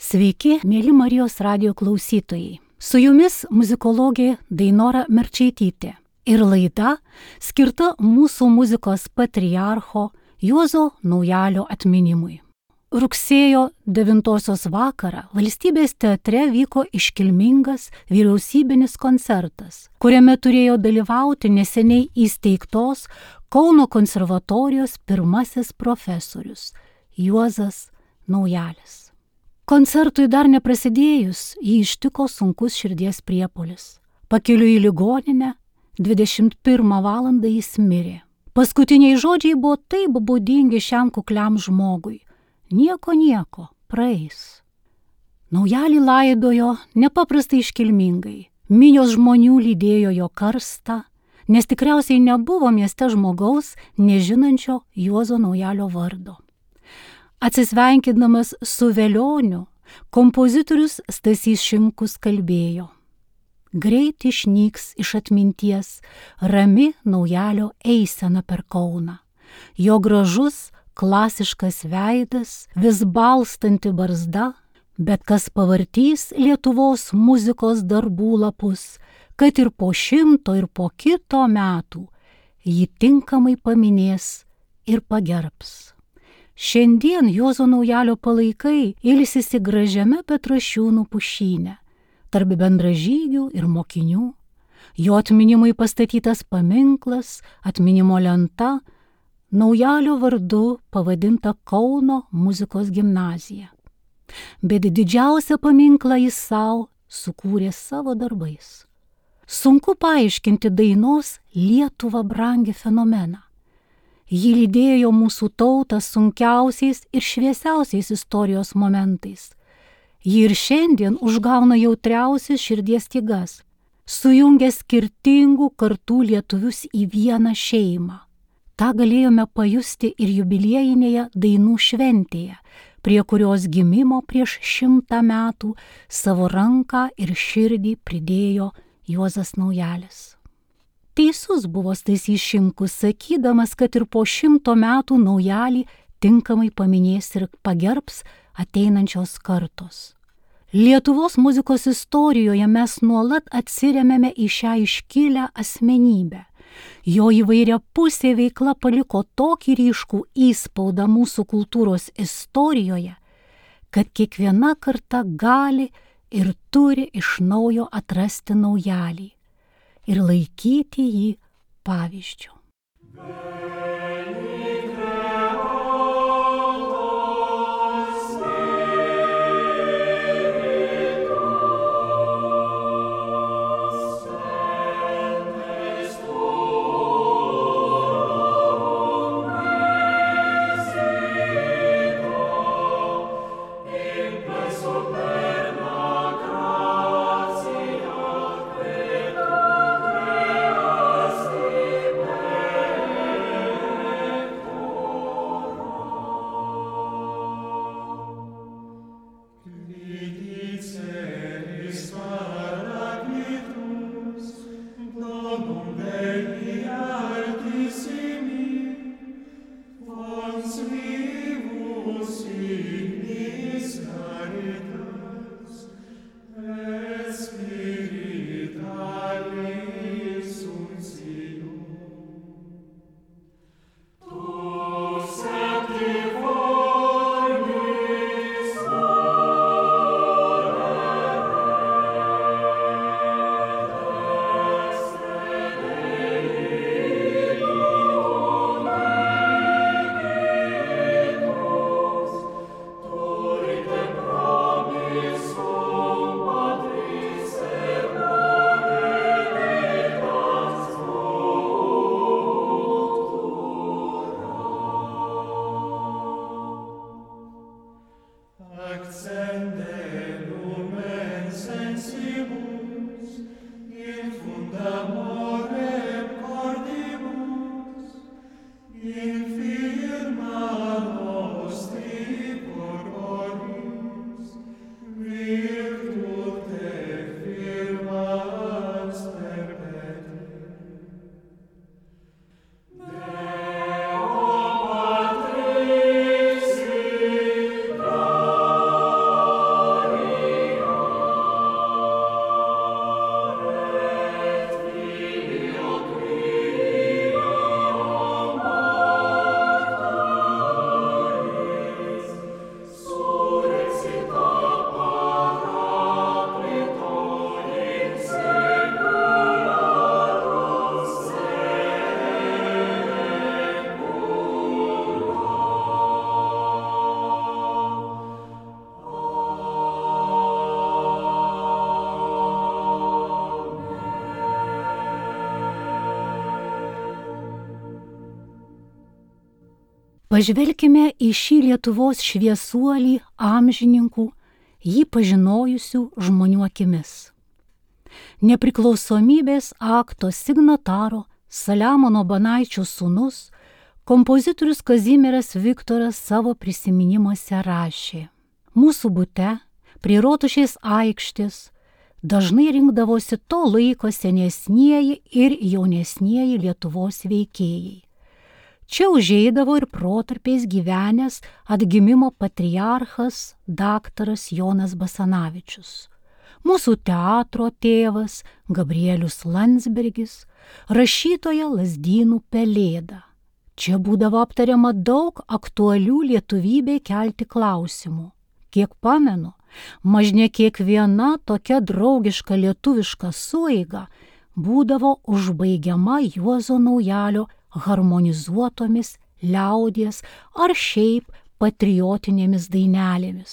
Sveiki, mėly Marijos radijo klausytojai. Su jumis muzikologė Dainora Merčaitytė ir laida skirta mūsų muzikos patriarcho Juozo Naujalio atminimui. Rugsėjo 9 vakarą Valstybės teatre vyko iškilmingas vyriausybinis koncertas, kuriame turėjo dalyvauti neseniai įsteigtos Kauno konservatorijos pirmasis profesorius Juozas Naujalis. Koncertui dar neprasidėjus, jį ištiko sunkus širdies priepuolis. Pakeliui į ligoninę 21 valandą jis mirė. Paskutiniai žodžiai buvo taip būdingi šiam kukliam žmogui. Nieko, praeis. Naujalį laidojo nepaprastai iškilmingai. Minios žmonių lydėjo jo karstą, nes tikriausiai nebuvo mieste žmogaus, nežinančio Juozo Naujalio vardo. Atsisveikindamas su velioniu, kompozitorius Stasys Šimkus kalbėjo: greit išnyks iš atminties rami Naujalio eisena per Kauną. Jo gražus, klasiškas veidas, vis balstanti barzda, bet kas pavartys Lietuvos muzikos darbų lapus, kad ir po 100 ir po kito metų, jį tinkamai paminės ir pagerbs. Šiandien Juozo Naujalio palaikai ilsisi gražiame Petrašiūnų pušyne, tarp bendražygių ir mokinių. Jo atminimui pastatytas paminklas, atminimo lenta, Naujalio vardu pavadinta Kauno muzikos gimnazija. Bet didžiausią paminklą jis savo sukūrė savo darbais. Sunku paaiškinti dainos Lietuva brangi fenomeną. Ji lydėjo mūsų tautą sunkiausiais ir šviesiausiais istorijos momentais. Ji ir šiandien užgauna jautriausias širdies stygas, sujungia skirtingų kartų lietuvius į vieną šeimą. Ta galėjome pajusti ir jubiliejinėje dainų šventėje, prie kurios gimimo prieš 100 metų savo ranką ir širdį pridėjo Juozas Naujalis. Teisus buvo Stasys Šimkus, sakydamas, kad ir po 100 metų Naujalį tinkamai paminės ir pagerbs ateinančios kartos. Lietuvos muzikos istorijoje mes nuolat atsiremiame į šią iškilią asmenybę. Jo įvairiapusė veikla paliko tokį ryškų įspaudą mūsų kultūros istorijoje, kad kiekviena karta gali ir turi iš naujo atrasti Naujalį ir laikyti jį pavyzdžiu. Pažvelkime į šį Lietuvos šviesuolį amžininkų, jį pažinojusių žmonių akimis. Nepriklausomybės akto signataro Saliamono Banaičio sūnus, kompozitorius Kazimieras Viktoras savo prisiminimuose rašė: Mūsų bute prie Rotušės aikštės dažnai rinkdavosi to laiko senesnieji ir jaunesnieji Lietuvos veikėjai. Čia užeidavo ir protarpiais gyvenęs atgimimo patriarchas daktaras Jonas Basanavičius, mūsų teatro tėvas Gabrielius Landsbergis, rašytoja Lazdynų Pelėda. Čia būdavo aptariama daug aktualių lietuvybei kelti klausimų. Kiek pamenu, mažne kiekviena tokia draugiška lietuviška sueiga būdavo užbaigiama Juozo Naujalio harmonizuotomis liaudies ar šiaip patriotinėmis dainelėmis.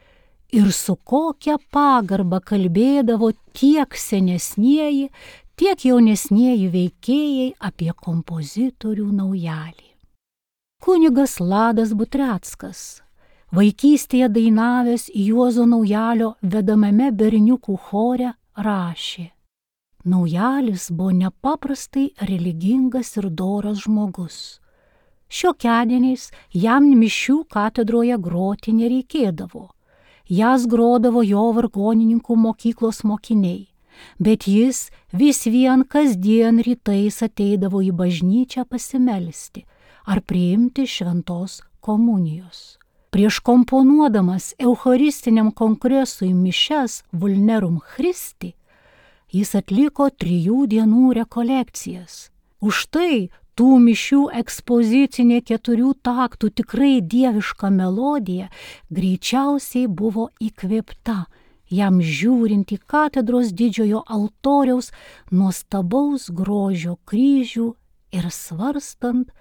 Ir su kokia pagarba kalbėdavo tiek senesnieji, tiek jaunesnieji veikėjai apie kompozitorių Naujalį. Kunigas Ladas Butreckas, vaikystėje dainavęs Juozo Naujalio vedamame berniukų chore, rašė: Naujalis buvo nepaprastai religingas ir doras žmogus. Šiokiadieniais jam mišių katedroje groti nereikėdavo. Jas grodavo jo vargonininkų mokyklos mokiniai, bet jis vis vien kasdien rytais ateidavo į bažnyčią pasimelsti ar priimti šventos komunijos. Prieš komponuodamas eucharistiniam kongresui mišes Vulnerum Christi, jis atliko 3 dienų rekolekcijas. Už tai tų mišių ekspozicinė 4 taktų tikrai dieviška melodija greičiausiai buvo įkvėpta jam žiūrint į katedros didžiojo altoriaus nuostabaus grožio kryžių ir svarstant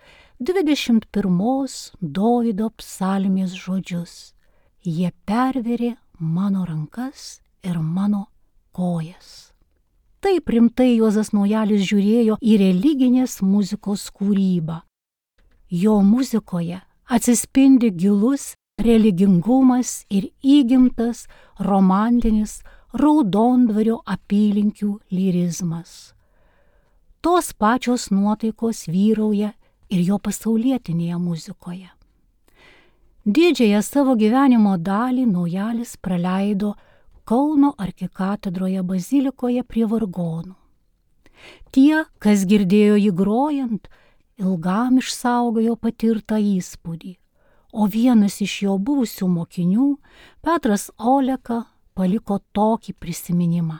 21 Dovydo psalmės žodžius: Jie pervėrė mano rankas ir mano kojas. Taip rimtai Juozas Naujalis žiūrėjo į religinės muzikos kūrybą. Jo muzikoje atsispindi gilus religingumas ir įgimtas romantinis Raudondvario apylinkių lyrizmas. Tos pačios nuotaikos vyrauja ir jo pasaulietinėje muzikoje. Didžiąją savo gyvenimo dalį Naujalis praleido Kauno arkikatedroje bazilikoje prie vargonų. Tie, kas girdėjo jį grojant, ilgam išsaugojo patirtą įspūdį, o vienas iš jo buvusių mokinių, Petras Oleka, paliko tokį prisiminimą.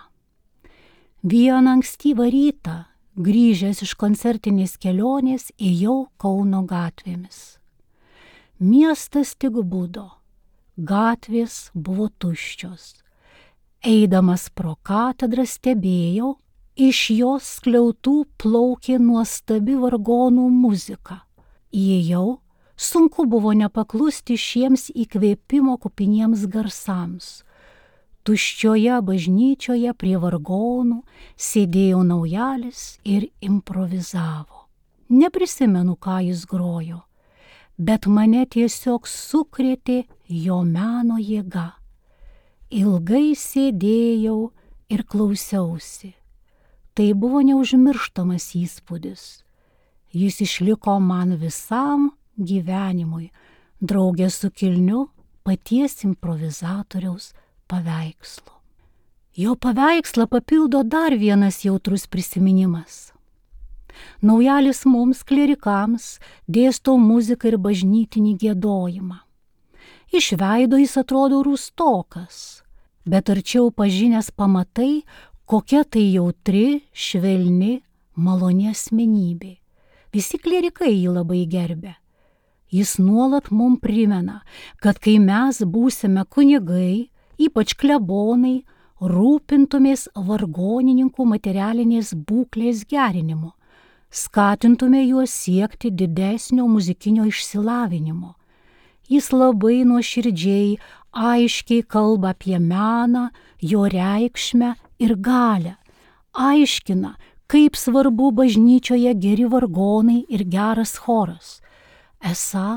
Vieną ankstyvą rytą, grįžęs iš koncertinės kelionės, ėjau Kauno gatvėmis. Miestas tik budo, gatvės buvo tuščios. Eidamas pro katedrą stebėjau, iš jos skliautų plaukė nuostabi vargonų muzika. Įėjau, sunku buvo nepaklusti šiems įkvėpimo kupiniems garsams. Tuščioje bažnyčioje prie vargonų sėdėjo Naujalis ir improvizavo. Neprisimenu, ką jis grojo, bet mane tiesiog sukrėtė jo meno jėga. Ilgai sėdėjau ir klausiausi. Tai buvo neužmirštamas įspūdis. Jis išliko man visam gyvenimui, draugė su kilniu paties improvizatoriaus paveikslu. Jo paveikslą papildo dar vienas jautrus prisiminimas. Naujalis mums, klerikams, dėsto muziką ir bažnytinį giedojimą. Iš veido jis atrodo rūstokas, bet arčiau pažinęs pamatai, kokia tai jautri, švelni, maloni asmenybė. Visi klerikai jį labai gerbė. Jis nuolat mums primena, kad kai mes būsime kunigai, ypač klebonai, rūpintumės vargonininkų materialinės būklės gerinimu, skatintume juos siekti didesnio muzikinio išsilavinimo. Jis labai nuoširdžiai, aiškiai kalba apie meną, jo reikšmę ir galią. Aiškina, kaip svarbu bažnyčioje geri vargonai ir geras choras. Esą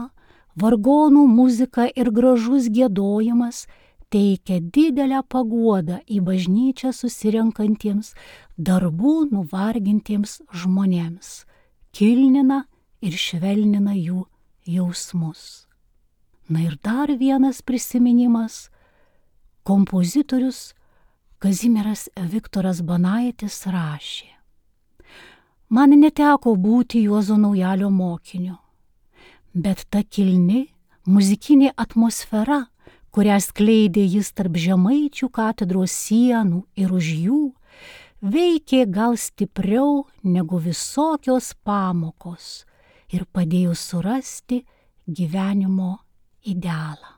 Vargonų muzika ir gražus giedojimas teikia didelę paguodą į bažnyčią susirenkantiems darbų nuvargintiems žmonėms, kilnina ir švelnina jų jausmus. Na ir dar vienas prisiminimas. Kompozitorius Kazimieras Viktoras Banaitis rašė: Man neteko būti Juozo Naujalio mokiniu, bet ta kilni muzikinė atmosfera, kurią skleidė jis tarp Žemaičių katedros sienų ir už jų, veikė gal stipriau negu visokios pamokos ir padėjo surasti gyvenimo idealą.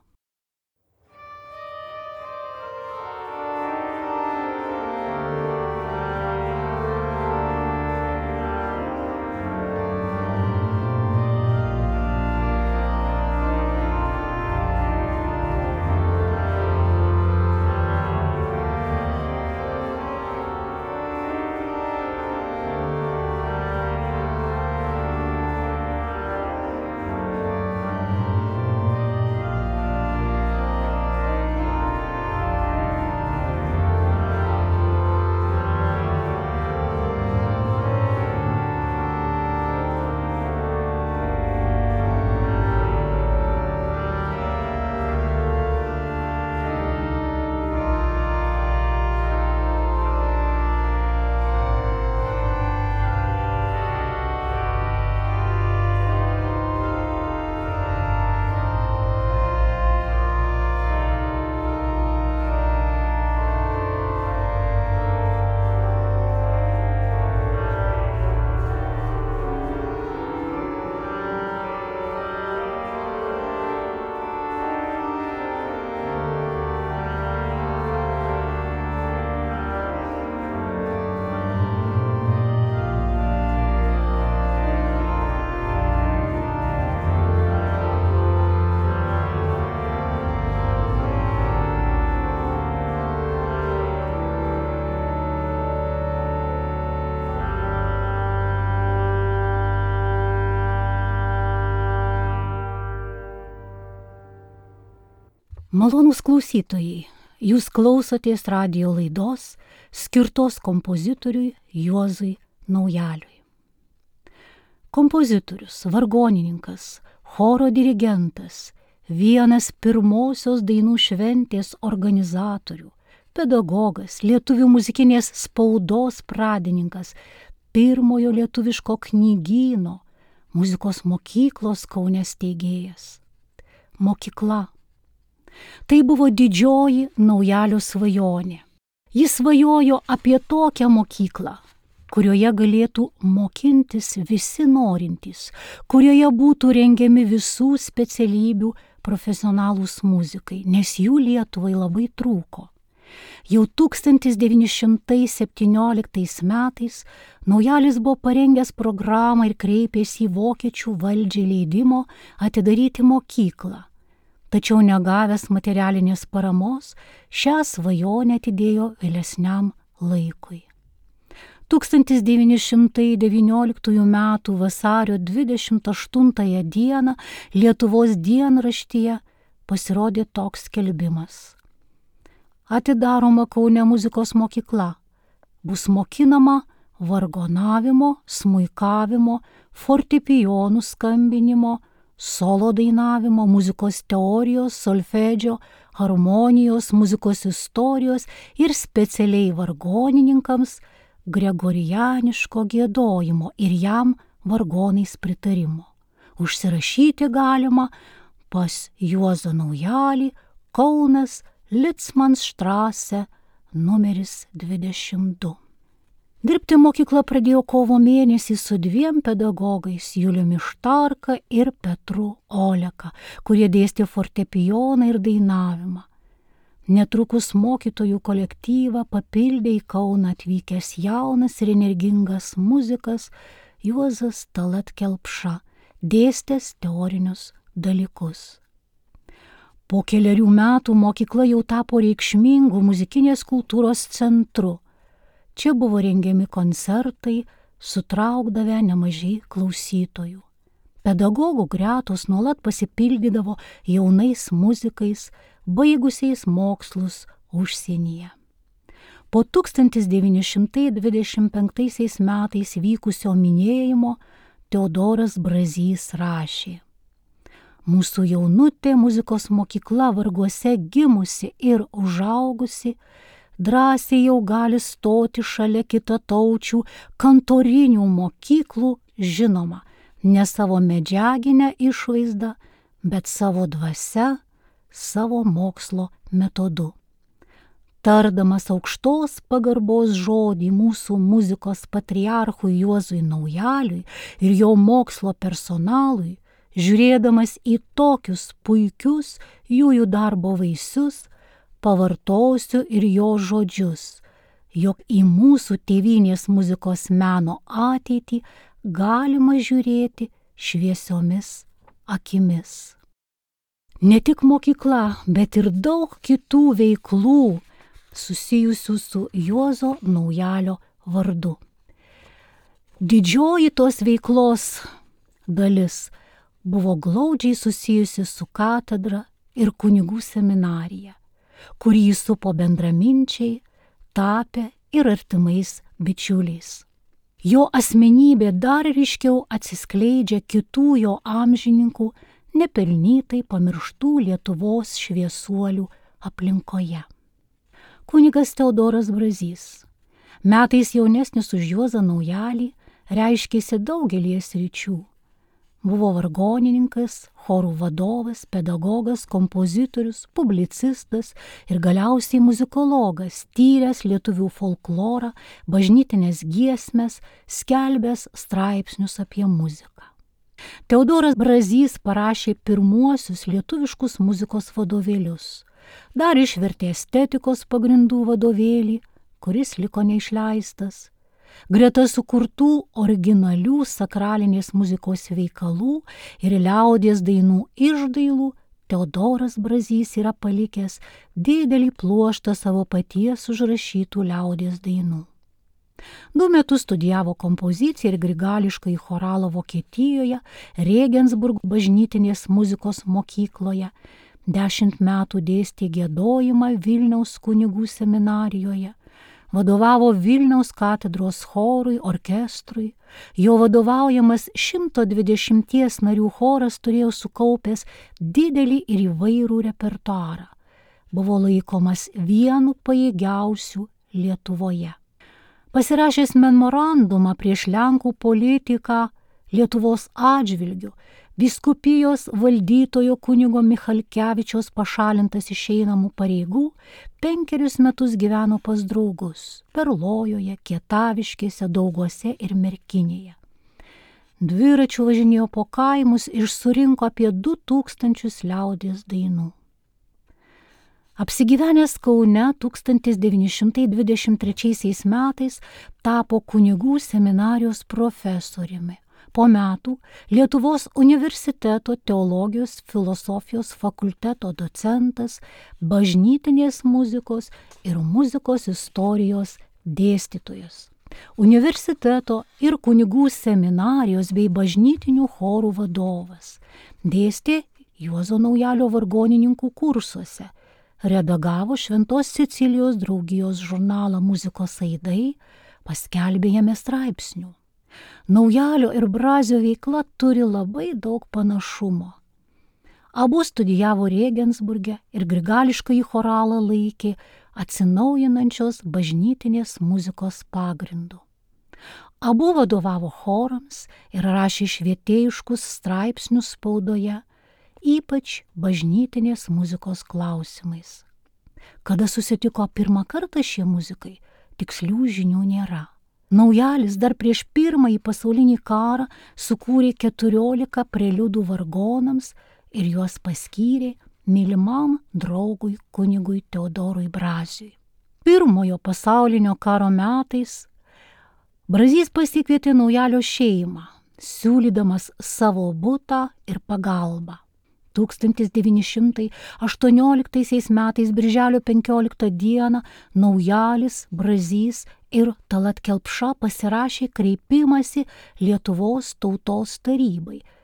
Malonūs klausytojai, jūs klausotės radijo laidos skirtos kompozitoriui Juozui Naujaliui. Kompozitorius, vargonininkas, choro dirigentas, vienas pirmosios dainų šventės organizatorių, pedagogas, lietuvių muzikinės spaudos pradininkas, pirmojo lietuviško knygyno, muzikos mokyklos Kaune steigėjas. Mokykla. Tai buvo didžioji Naujalio svajonė. Jis svajojo apie tokią mokyklą, kurioje galėtų mokintis visi norintys, kurioje būtų rengiami visų specialybių profesionalūs muzikai, nes jų Lietuvai labai trūko. Jau 1917 metais Naujalis buvo parengęs programą ir kreipėsi į vokiečių valdžią leidimo atidaryti mokyklą. Tačiau negavęs materialinės paramos, šią svajonę atidėjo vėlesniam laikui. 1919 m. vasario 28 dieną Lietuvos dienraštyje pasirodė toks skelbimas. Atidaroma Kaune muzikos mokykla. Bus mokinama vargonavimo, smuikavimo, fortepijonų skambinimo, solo dainavimo, muzikos teorijos, solfedžio, harmonijos, muzikos istorijos ir specialiai vargonininkams gregorianiško giedojimo ir jam vargonais pritarimo. Užsirašyti galima pas Juozą Naujalį, Kaunas, Litzmannstraße, numeris 22. Dirbti mokyklą pradėjo kovo mėnesį su 2 pedagogais, Juliumi Štarka ir Petru Oleka, kurie dėstė fortepijoną ir dainavimą. Netrukus mokytojų kolektyvą papildė į Kauną atvykęs jaunas ir energingas muzikas Juozas Talat Kelpša, dėstęs teorinius dalykus. Po kelerių metų mokykla jau tapo reikšmingu muzikinės kultūros centru. Čia buvo rengiami koncertai, sutraukdavę nemažai klausytojų. Pedagogų gretos nuolat pasipildydavo jaunais muzikais, baigusiais mokslus užsienyje. Po 1925 metais vykusio minėjimo Teodoras Brazys rašė: Mūsų jaunutė muzikos mokykla Varguose gimusi ir užaugusi, drąsiai jau gali stoti šalia kitataučių kantorinių mokyklų, žinoma, ne savo medžiaginę išvaizdą, bet savo dvasia, savo mokslo metodu. Tardamas aukštos pagarbos žodį mūsų muzikos patriarchui Juozui Naujaliui ir jo mokslo personalui, žiūrėdamas į tokius puikius jųjų darbo vaisius, pavartosiu ir jo žodžius, jog į mūsų tėvynės muzikos meno ateitį galima žiūrėti šviesiomis akimis. Ne tik mokykla, bet ir daug kitų veiklų susijusių su Juozo Naujalio vardu. Didžioji tos veiklos dalis buvo glaudžiai susijusi su katedra ir kunigų seminarija, kurį supo bendraminčiai, tapę ir artimais bičiuliais. Jo asmenybė dar ryškiau atsiskleidžia kitų jo amžininkų nepelnytai pamirštų Lietuvos šviesuolių aplinkoje. Kunigas Teodoras Brazys, metais jaunesnis už Juozą Naujalį, reiškėsi daugelį sričių. Buvo vargonininkas, chorų vadovas, pedagogas, kompozitorius, publicistas ir galiausiai muzikologas, tyręs lietuvių folklorą, bažnytinės giesmes, skelbęs straipsnius apie muziką. Teodoras Brazys parašė pirmuosius lietuviškus muzikos vadovėlius. Dar išvertė estetikos pagrindų vadovėlį, kuris liko neišleistas. Greta sukurtų originalių sakralinės muzikos veikalų ir liaudies dainų išdailų, Teodoras Brazys yra palikęs didelį pluoštą savo paties užrašytų liaudies dainų. 2 metus studijavo kompoziciją ir grigališkąjį choralą Vokietijoje, Regensburg bažnytinės muzikos mokykloje, 10 metų dėstė giedojimą Vilniaus kunigų seminarijoje, vadovavo Vilniaus katedros chorui, orkestrui, jo vadovaujamas 120 narių choras turėjo sukaupęs didelį ir įvairų repertuarą, buvo laikomas vienu pajėgiausių Lietuvoje. Pasirašęs memorandumą prieš Lenkų politiką Lietuvos atžvilgiu, vyskupijos valdytojo kunigo Michalkevičiaus pašalintas iš einamų pareigų, 5 metus gyveno pas draugus Perlojoje, Kietaviškėse, Dauguose ir Merkinėje. Dviračiu važinėjo po kaimus ir surinko apie 2000 liaudies dainų. Apsigyvenęs Kaune 1923 metais tapo kunigų seminarijos profesoriumi. Po metų Lietuvos universiteto teologijos filosofijos fakulteto docentas, bažnytinės muzikos ir muzikos istorijos dėstytojas. Universiteto ir kunigų seminarijos bei bažnytinių chorų vadovas. Dėstė Juozo Naujalio vargonininkų kursuose. Redagavo Šventos Sicilijos draugijos žurnalą Muzikos aidai, paskelbė jame straipsnių. Naujalio ir Brazio veikla turi labai daug panašumo. Abu studijavo Regensburge ir grigališkąjį choralą laikė atsinaujinančios bažnytinės muzikos pagrindu. Abu vadovavo chorams ir rašė švietėjiškus straipsnius spaudoje, ypač bažnytinės muzikos klausimais. Kada susitiko pirmą kartą šie muzikai, tikslių žinių nėra. Naujalis dar prieš Pirmąjį pasaulinį karą sukūrė 14 preliudų vargonams ir juos paskyrė mylimam draugui kunigui Teodorui Braziui. Pirmojo pasaulinio karo metais Brazys pasikvietė Naujalio šeimą, siūlydamas savo butą ir pagalbą. 1918 metais birželio 15 dieną Naujalis, Brazys ir Talat Kelpša pasirašė kreipimąsi Lietuvos tautos tarybai,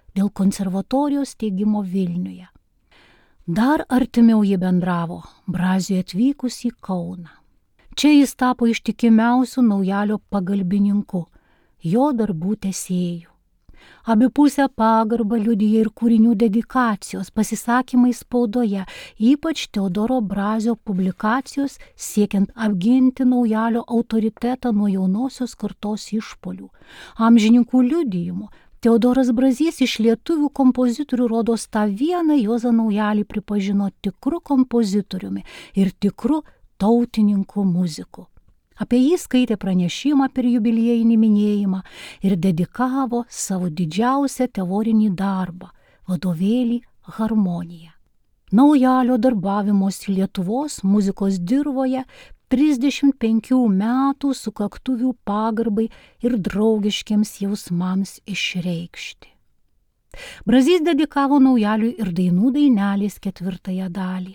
dėl konservatorijos steigimo Vilniuje. Dar artimiau jie bendravo Braziui atvykus į Kauną. Čia jis tapo ištikimiausiu Naujalio pagalbininku, jo darbų tęsėjų. Abipusę pagarbą liudija ir kūrinių dedikacijos, pasisakymai spaudoje, ypač Teodoro Brazio publikacijos siekiant apginti Naujalio autoritetą nuo jaunosios kartos išpuolių. Amžininkų liudijimų Teodoras Brazys iš lietuvių kompozitorių rodos tą vieną Juozą Naujalį pripažino tikru kompozitoriumi ir tikru tautininku muziku. Apie jį skaitė pranešimą per jubiliejinį minėjimą ir dedikavo savo didžiausią teorinį darbą – vadovėlį Harmonija. Naujalio darbavimosi Lietuvos muzikos dirvoje 35 metų sukaktuvių pagarbai ir draugiškiams jausmams išreikšti. Brazys dedikavo Naujaliui ir dainų dainelės 4 dalį.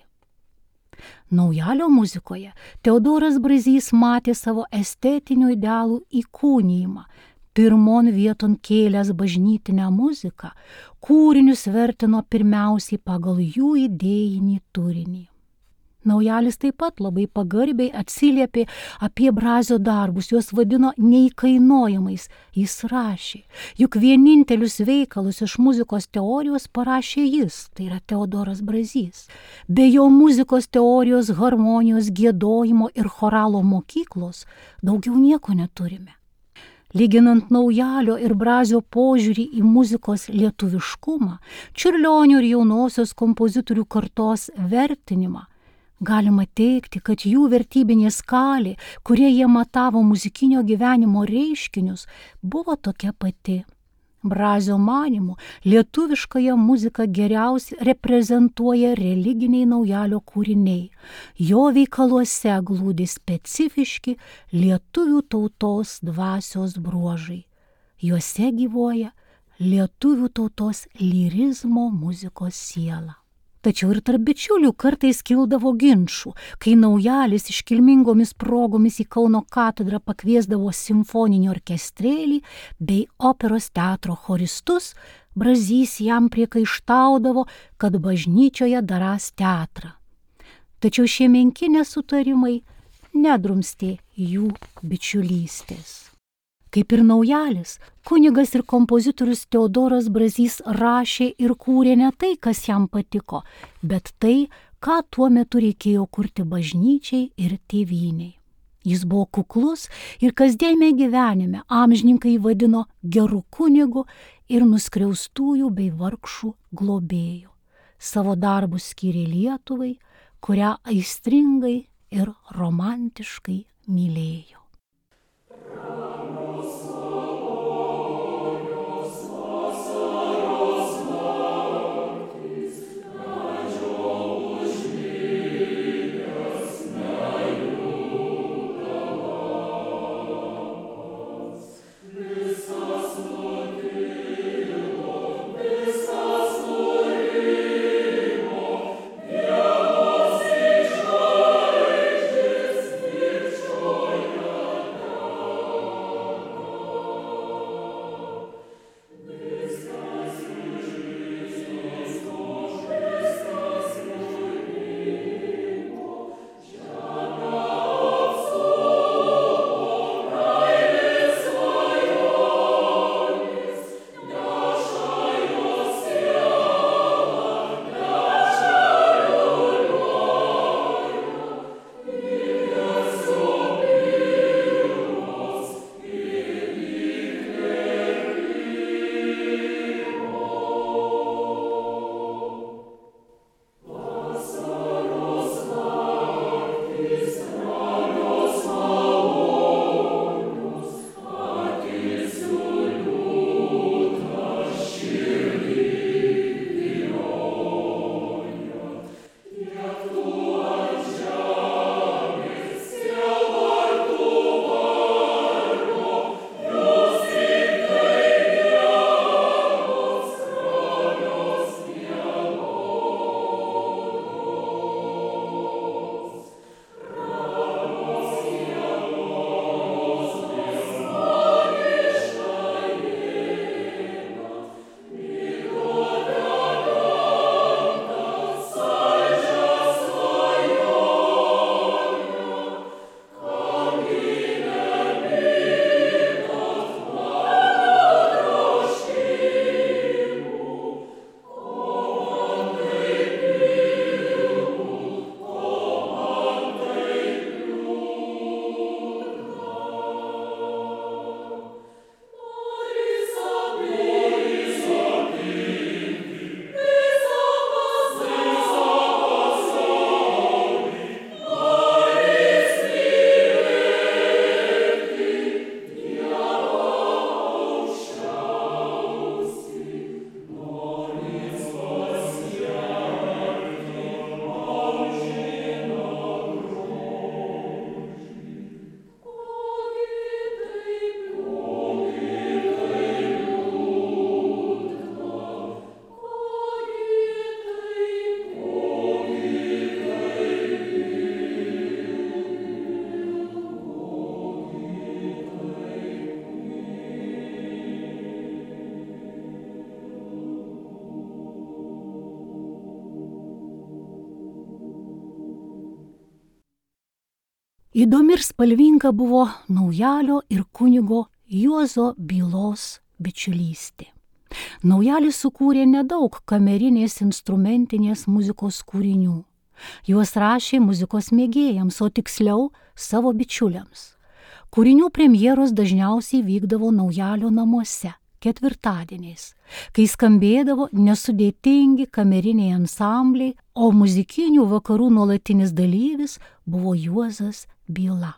Naujalio muzikoje Teodoras Brazys matė savo estetinių idealų įkūnijimą, pirmon vieton kėlęs bažnytinę muziką, kūrinius vertino pirmiausiai pagal jų idėjinį turinį. Naujalis taip pat labai pagarbiai atsiliepė apie Brazio darbus, juos vadino neįkainojamais. Jis rašė, juk vienintelius veikalus iš muzikos teorijos parašė jis, tai yra Teodoras Brazys. Be jo muzikos teorijos, harmonijos, giedojimo ir choralo mokyklos daugiau nieko neturime. Lyginant Naujalio ir Brazio požiūrį į muzikos lietuviškumą, Čiurlionio ir jaunosios kompozitorių kartos vertinimą, galima teigti, kad jų vertybinė skalė, kurie jie matavo muzikinio gyvenimo reiškinius, buvo tokia pati. Brazio manymu, lietuviškąją muziką geriausiai reprezentuoja religiniai Naujalio kūriniai. Jo veikaluose glūdi specifiški lietuvių tautos dvasios bruožai. Juose gyvuoja lietuvių tautos lyrizmo muzikos siela. Tačiau ir tarp bičiulių kartais kildavo ginčų, kai Naujalis iškilmingomis progomis į Kauno katedrą pakviesdavo simfoninį orkestrėlį bei operos teatro choristus, Brazys jam priekaištaudavo, kad bažnyčioje darąs teatrą. Tačiau šie menki nesutarimai nedrumstė jų bičiulystės. Kaip ir Naujalis, kunigas ir kompozitorius Teodoras Brazys rašė ir kūrė ne tai, kas jam patiko, bet tai, ką tuo metu reikėjo kurti bažnyčiai ir tėvynei. Jis buvo kuklus ir kasdienime gyvenime amžininkai vadino geru kunigu ir nuskriaustųjų bei vargšų globėju. Savo darbus skyrė Lietuvai, kurią aistringai ir romantiškai mylėjo. Įdomi ir spalvinga buvo Naujalio ir kunigo Juozo Bylos bičiulystė. Naujalis sukūrė nedaug kamerinės instrumentinės muzikos kūrinių. Juos rašė muzikos mėgėjams, o tiksliau savo bičiuliams. Kūrinių premjeros dažniausiai vykdavo Naujalio namuose, ketvirtadieniais, kai skambėdavo nesudėtingi kameriniai ansambliai, o muzikinių vakarų nuolatinis dalyvis buvo Juozas Byla.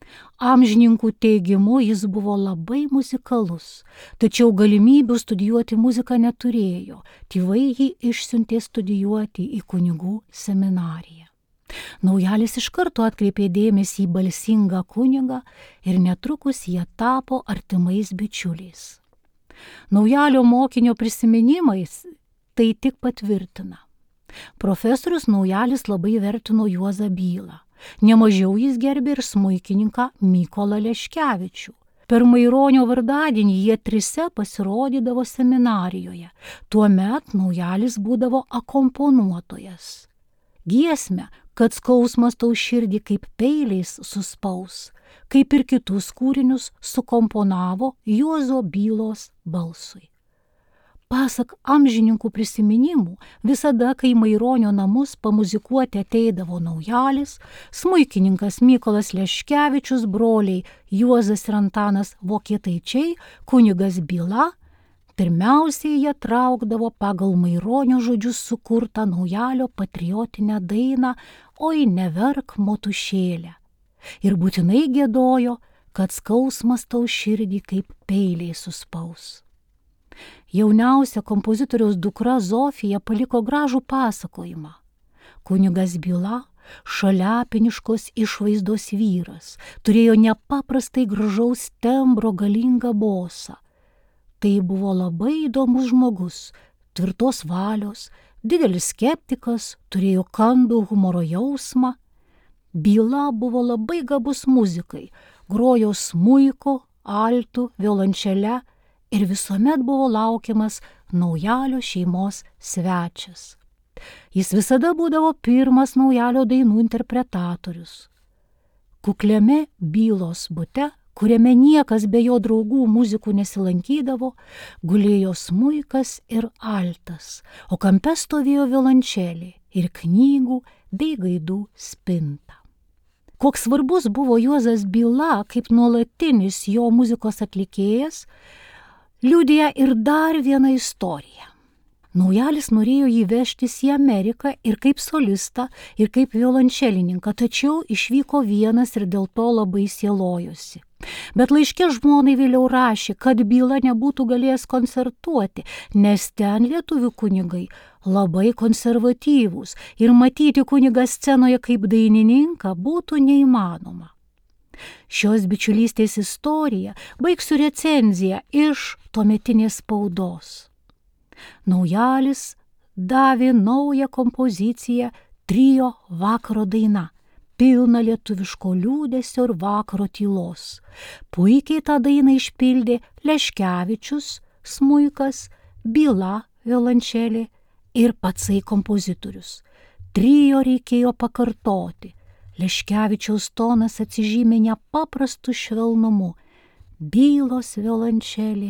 Amžininkų teigimu jis buvo labai muzikalus, tačiau galimybių studijuoti muziką neturėjo, tėvai jį išsiuntė studijuoti į kunigų seminariją. Naujalis iš karto atkreipė dėmesį į balsingą kunigą ir netrukus jie tapo artimais bičiuliais. Naujalio mokinio prisiminimais tai tik patvirtina. Profesorius Naujalis labai vertino Juozą Bylą. Nemažiau jis gerbė ir smuikininką Mykolą Leškevičių. Per Maironio vardadienį jie trise pasirodydavo seminarijoje. Tuomet Naujalis būdavo akomponuotojas. Giesmę, kad skausmas tau širdį kaip peiliais suspaus, kaip ir kitus kūrinius sukomponavo Juozo Bylos balsui. Pasak amžininkų prisiminimų, visada, kai Maironio namus pamuzikuoti ateidavo Naujalis, smuikininkas Mykolas Leškevičius, broliai Juozas ir Antanas Vokietaičiai, kunigas Byla, pirmiausiai jie traukdavo pagal Maironio žodžius sukurtą Naujalio patriotinę dainą Oi neverk motušėlę. Ir būtinai giedojo, kad skausmas tau širdį kaip peiliai suspaus. Jauniausia kompozitoriaus dukra Zofija paliko gražų pasakojimą. Kunigas Byla, šaliapiniškos išvaizdos vyras, turėjo nepaprastai gražaus tembro galingą bosą. Tai buvo labai įdomus žmogus, tvirtos valios, didelis skeptikas, turėjo kandų humoro jausmą. Byla buvo labai gabus muzikai, grojo smuiku, altu, violončele ir visuomet buvo laukiamas Naujalio šeimos svečias. Jis visada būdavo pirmas Naujalio dainų interpretatorius. Kukliame Bylos bute, kuriame niekas be jo draugų muzikų nesilankydavo, gulėjo smuikas ir altas, o kampe stovėjo violončelė ir knygų bei gaidų spinta. Koks svarbus buvo Juozas Byla kaip nuolatinis jo muzikos atlikėjas, liudija ir dar viena istorija. Naujalis norėjo jį vežtis į Ameriką ir kaip solistą, ir kaip violončelininką, tačiau išvyko vienas ir dėl to labai sielojosi. Bet laiške žmonai vėliau rašė, kad Byla nebūtų galėjęs koncertuoti, nes ten lietuvių kunigai labai konservatyvūs ir matyti kunigą scenoje kaip dainininką būtų neįmanoma. Šios bičiulystės istoriją baigsiu recenziją iš tuometinės spaudos. Naujalis davė naują kompoziciją trio vakaro daina, pilna lietuviško liūdesio ir vakaro tylos. Puikiai tą dainą išpildė Leškevičius, smuikas, Byla, violončelė ir patsai kompozitorius. Trio reikėjo pakartoti. Leškevičiaus tonas atsižymė nepaprastu švelnumu. Bylos violončelė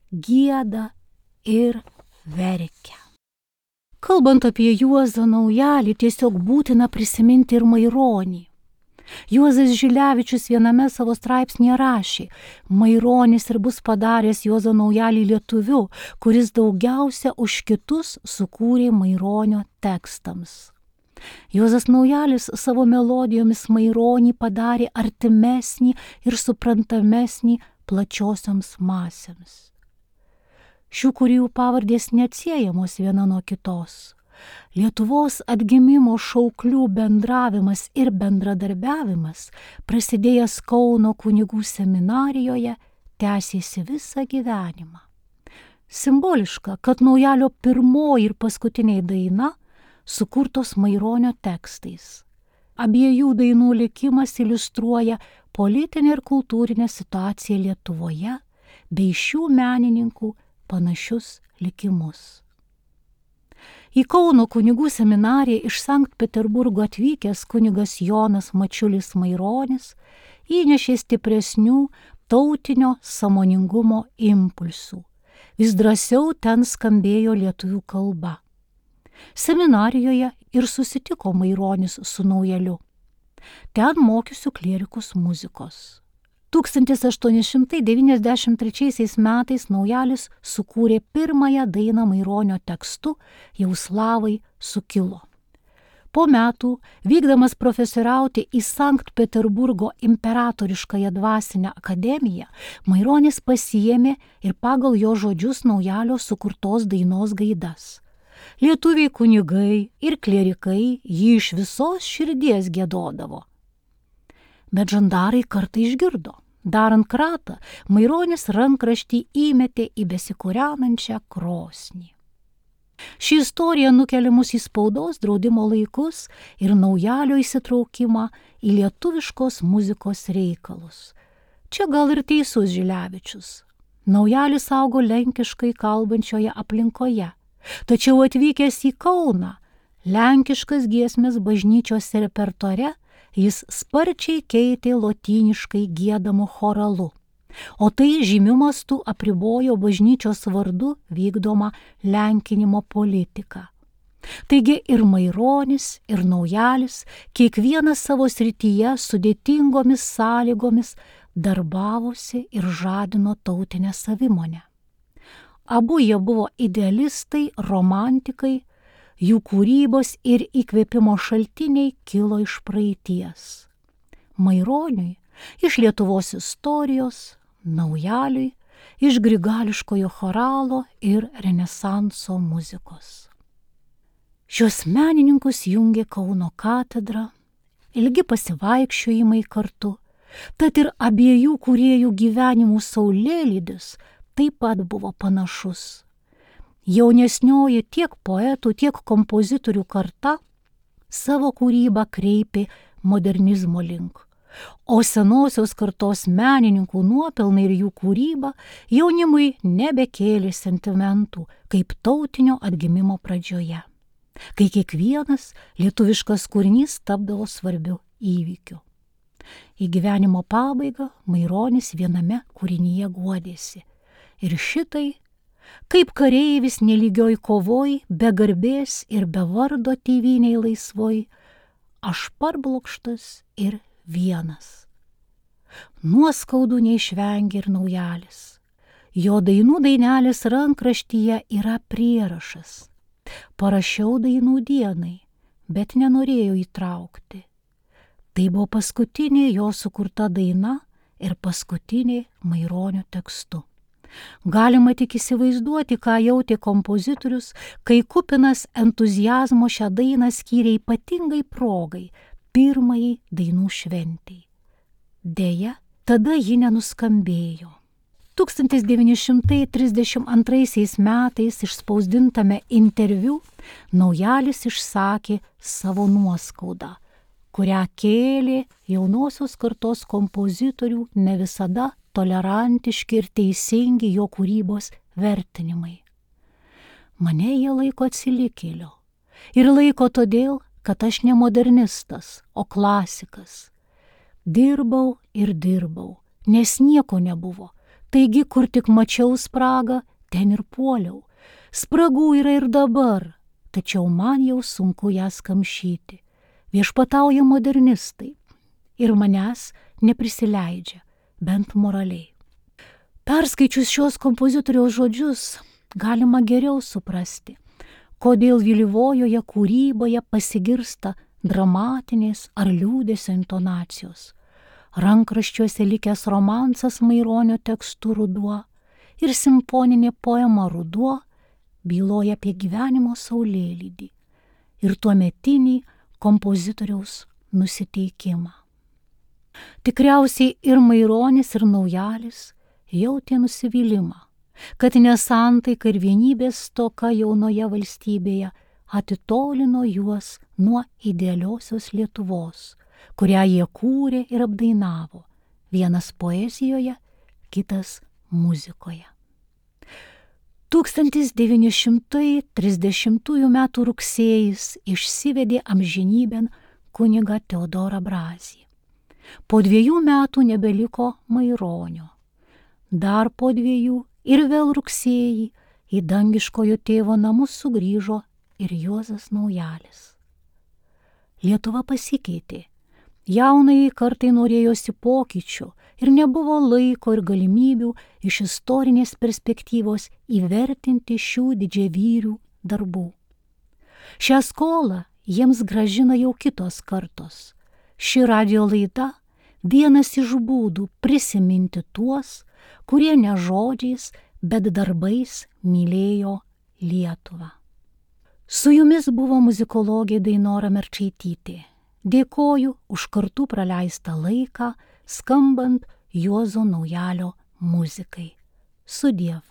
gieda ir verkia. Kalbant apie Juozą Naujalį, tiesiog būtina prisiminti ir Maironį. Juozas Žilevičius viename savo straipsnėje rašė, Maironis ir bus padaręs Juozą Naujalį lietuviu, kuris daugiausia už kitus sukūrė Maironio tekstams. Juozas Naujalis savo melodijomis Maironį padarė artimesnį ir suprantamesnį plačiosioms masėms. Šių kūrėjų pavardės neatsiejamos viena nuo kitos. Lietuvos atgimimo šauklių bendravimas ir bendradarbiavimas, prasidėjęs Kauno kunigų seminarijoje, tęsėsi visą gyvenimą. Simboliška, kad Naujalio pirmoji ir paskutinė daina sukurtos Maironio tekstais. Abiejų dainų likimas iliustruoja politinę ir kultūrinę situaciją Lietuvoje bei šių menininkų panašius likimus. Į Kauno kunigų seminariją iš Sankt Peterburgo atvykęs kunigas Jonas Mačiulis Maironis įnešė stipresnių tautinio sąmoningumo impulsų. Vis drąsiau ten skambėjo lietuvių kalba. Seminarijoje ir susitiko Maironis su Naujaliu. Ten mokysiu klierikus muzikos. 1893 metais Naujalis sukūrė pirmąją dainą Maironio tekstu Jauslavai sukilo. Po metų, vykdamas profesoriauti į Sankt Peterburgo imperatoriškąją dvasinę akademiją, Maironis pasiėmė ir pagal jo žodžius Naujalio sukurtos dainos gaidas. Lietuviai kunigai ir klierikai jį iš visos širdies giedodavo. Bet žandarai kartą išgirdo. Darant kratą, Maironis rankraštį įmetė į besikūrenančią krosnį. Ši istorija nukelia mus į spaudos draudimo laikus ir Naujalio įsitraukimą į lietuviškos muzikos reikalus. Čia gal ir teisus Žilevičius. Naujalis augo lenkiškai kalbančioje aplinkoje, tačiau atvykęs į Kauną, lenkiškas giesmes bažnyčios repertuare jis sparčiai keitė lotyniškai giedamu choralu, o tai žymiu mastu apribojo bažnyčios vardu vykdomą lenkinimo politiką. Taigi ir Maironis, ir Naujalis, kiekvienas savo srityje sudėtingomis sąlygomis darbavosi ir žadino tautinę savimonę. Abu jie buvo idealistai, romantikai, jų kūrybos ir įkvėpimo šaltiniai kilo iš praeities. Maironiui iš Lietuvos istorijos, Naujaliui iš grigališkojo choralo ir renesanso muzikos. Šios menininkus jungė Kauno katedra, ilgi pasivaikščiojimai kartu, tad ir abiejų kūrėjų gyvenimų saulėlydis taip pat buvo panašus. Jaunesnioji tiek poetų, tiek kompozitorių karta savo kūrybą kreipė modernizmo link, o senosios kartos menininkų nuopelnai ir jų kūryba jaunimui nebekėlė sentimentų kaip tautinio atgimimo pradžioje, kai kiekvienas lietuviškas kūrinys tapdavo svarbiu įvykiu. Į gyvenimo pabaigą Maironis viename kūrinyje guodėsi. Ir šitai, kaip kareivis nelygioj kovoj, be garbės ir be vardo tėvynei laisvoj, aš parblokštas ir vienas. Nuoskaudų neišvengė ir Naujalis. Jo dainų dainelės rankraštyje yra prierašas. Parašiau dainų dienai, bet nenorėjau įtraukti. Tai buvo paskutinė jo sukurta daina ir paskutinė Maironio tekstu. Galima tik įsivaizduoti, ką jautė kompozitorius, kai kupinas entuziazmo šią dainą skyrė ypatingai progai, pirmajai dainų šventei. Deja, tada ji nenuskambėjo. 1932 metais išspausdintame interviu Naujalis išsakė savo nuoskaudą, kurią kėlė jaunosios kartos kompozitorių ne visada tolerantiški ir teisingi jo kūrybos vertinimai. Mane jie laiko atsilikėliu ir laiko todėl, kad aš ne modernistas, o klasikas. Dirbau ir dirbau, nes nieko nebuvo, taigi kur tik mačiau spragą, ten ir puoliau. Spragų yra ir dabar, tačiau man jau sunku jas kamšyti. Viešpatauja modernistai ir manęs neprisileidžia, bent moraliai. Perskaičius šios kompozitoriaus žodžius, galima geriau suprasti, kodėl vėlyvojoje kūryboje pasigirsta dramatinės ar liūdesio intonacijos. Rankraščiuose likęs romansas Maironio tekstų Ruduo ir simfoninė poema Ruduo byloja apie gyvenimo saulėlydį ir tuometinį kompozitoriaus nusiteikimą. Tikriausiai ir Maironis, ir Naujalis jautė nusivylimą, kad nesantaika ir vienybės stoka jaunoje valstybėje atitolino juos nuo idealiosios Lietuvos, kurią jie kūrė ir apdainavo, vienas poezijoje, kitas muzikoje. 1930 m. rugsėjis išsivedė amžinybėn kunigą Teodorą Brazį. Po 2 metų nebeliko Maironio. Dar po 2 ir vėl rugsėjį į dangiškojo tėvo namus sugrįžo ir Juozas Naujalis. Lietuva pasikeitė. Jaunai kartai norėjosi pokyčių ir nebuvo laiko ir galimybių iš istorinės perspektyvos įvertinti šių didžiavyrių darbų. Šią skolą jiems grąžina jau kitos kartos. Ši radijo laida vienas iš būdų prisiminti tuos, kurie ne žodžiais, bet darbais mylėjo Lietuvą. Su jumis buvo muzikologė Dainora Merčaitytė. Dėkoju už kartu praleistą laiką, skambant Juozo Naujalio muzikai. Sudiev.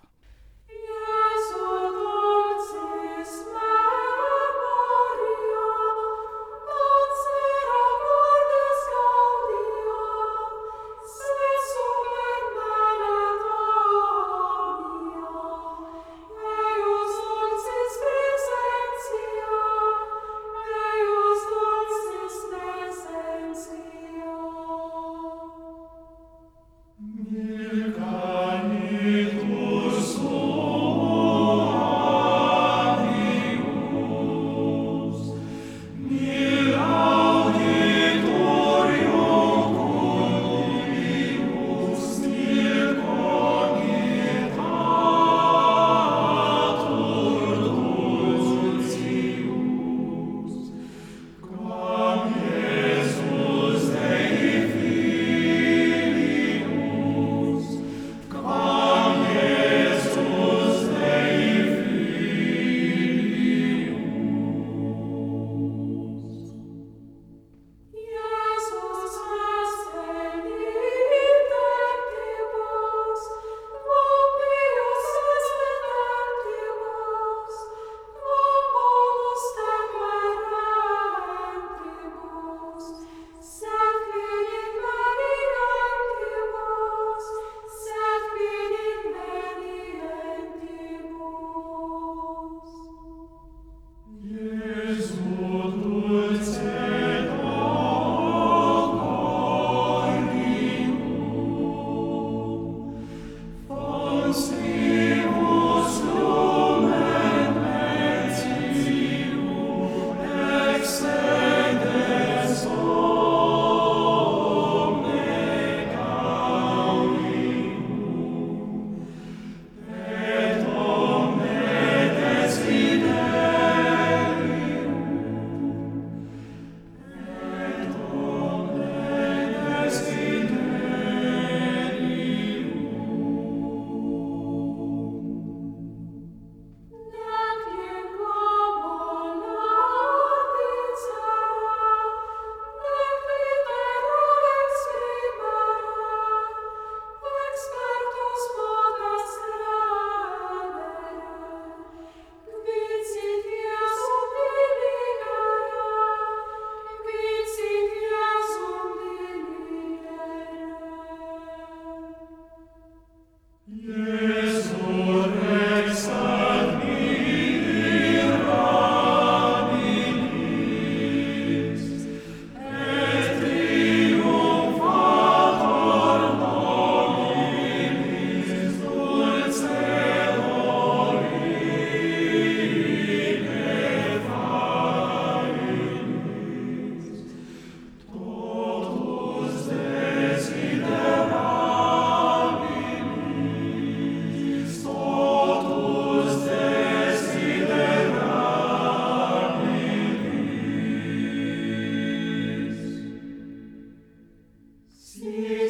See